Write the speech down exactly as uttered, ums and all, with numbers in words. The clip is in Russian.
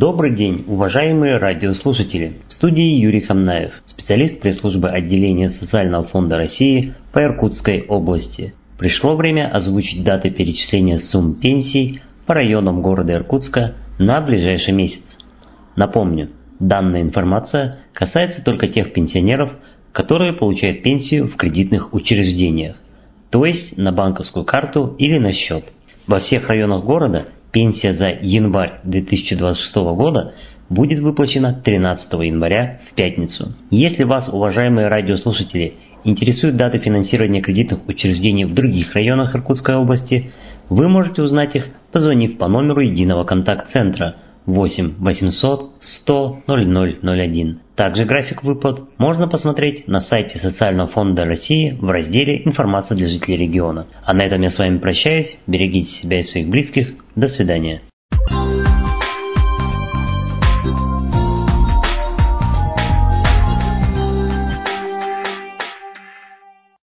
Добрый день, уважаемые радиослушатели! В студии Юрий Хамнаев, специалист пресс-службы отделения Социального фонда России по Иркутской области. Пришло время озвучить даты перечисления сумм пенсий по районам города Иркутска на ближайший месяц. Напомню, данная информация касается только тех пенсионеров, которые получают пенсию в кредитных учреждениях, то есть на банковскую карту или на счет. Во всех районах города пенсия за январь две тысячи двадцать шестого года будет выплачена тринадцатого января в пятницу. Если вас, уважаемые радиослушатели, интересуют даты финансирования кредитных учреждений в других районах Иркутской области, вы можете узнать их, позвонив по номеру единого контакт-центра восемь восемьсот сто ноль ноль ноль один. Также график выплат можно посмотреть на сайте Социального фонда России в разделе «Информация для жителей региона». А на этом я с вами прощаюсь. Берегите себя и своих близких. До свидания.